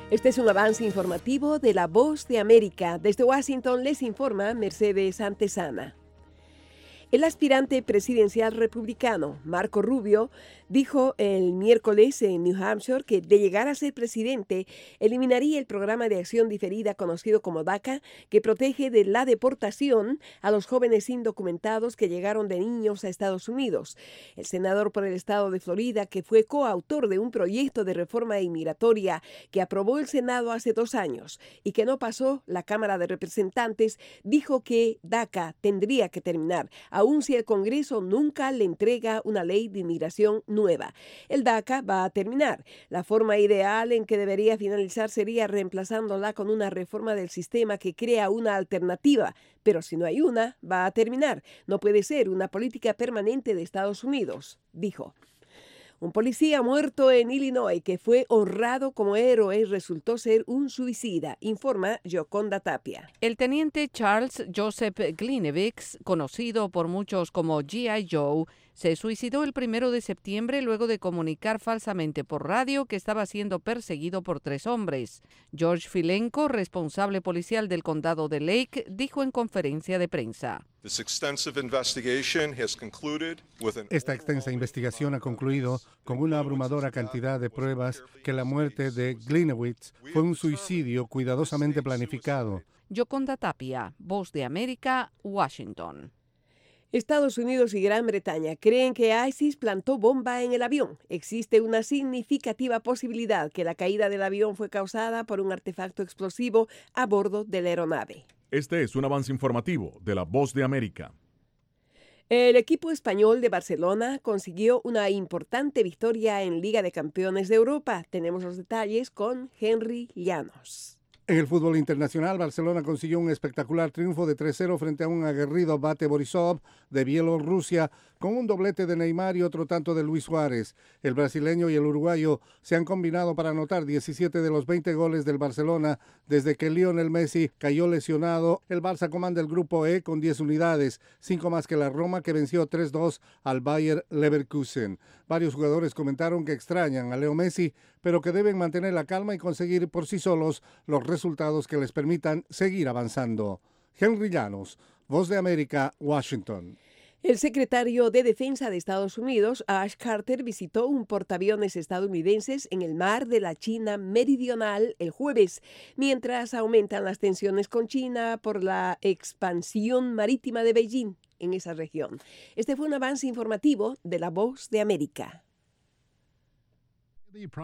Este es un avance informativo de La Voz de América. Desde Washington les informa Mercedes Antezana. El aspirante presidencial republicano, Marco Rubio, dijo el miércoles en New Hampshire que de llegar a ser presidente, eliminaría el programa de acción diferida conocido como DACA, que protege de la deportación a los jóvenes indocumentados que llegaron de niños a Estados Unidos. El senador por el estado de Florida, que fue coautor de un proyecto de reforma inmigratoria que aprobó el Senado hace 2 años y que no pasó la Cámara de Representantes, dijo que DACA tendría que terminar, aun si el Congreso nunca le entrega una ley de inmigración nueva. El DACA va a terminar. La forma ideal en que debería finalizar sería reemplazándola con una reforma del sistema que crea una alternativa, pero si no hay una, va a terminar. No puede ser una política permanente de Estados Unidos, dijo. Un policía muerto en Illinois que fue honrado como héroe resultó ser un suicida, informa Yoconda Tapia. El teniente Charles Joseph Glinevix, conocido por muchos como G.I. Joe, se suicidó el 1 de septiembre luego de comunicar falsamente por radio que estaba siendo perseguido por 3 hombres. George Filenko, responsable policial del condado de Lake, dijo en conferencia de prensa. Esta extensa investigación ha concluido con una abrumadora cantidad de pruebas que la muerte de Glinewitz fue un suicidio cuidadosamente planificado. Yoconda Tapia, Voz de América, Washington. Estados Unidos y Gran Bretaña creen que ISIS plantó bomba en el avión. Existe una significativa posibilidad que la caída del avión fue causada por un artefacto explosivo a bordo de la aeronave. Este es un avance informativo de La Voz de América. El equipo español de Barcelona consiguió una importante victoria en Liga de Campeones de Europa. Tenemos los detalles con Henry Llanos. En el fútbol internacional, Barcelona consiguió un espectacular triunfo de 3-0 frente a un aguerrido Bate Borisov de Bielorrusia, con un doblete de Neymar y otro tanto de Luis Suárez. El brasileño y el uruguayo se han combinado para anotar 17 de los 20 goles del Barcelona desde que Lionel Messi cayó lesionado. El Barça comanda el grupo E con 10 unidades, 5 más que la Roma, que venció 3-2 al Bayer Leverkusen. Varios jugadores comentaron que extrañan a Leo Messi, pero que deben mantener la calma y conseguir por sí solos los resultados que les permitan seguir avanzando. Henry Llanos, Voz de América, Washington. El secretario de Defensa de Estados Unidos, Ash Carter, visitó un portaaviones estadounidenses en el mar de la China Meridional el jueves, mientras aumentan las tensiones con China por la expansión marítima de Beijing en esa región. Este fue un avance informativo de La Voz de América.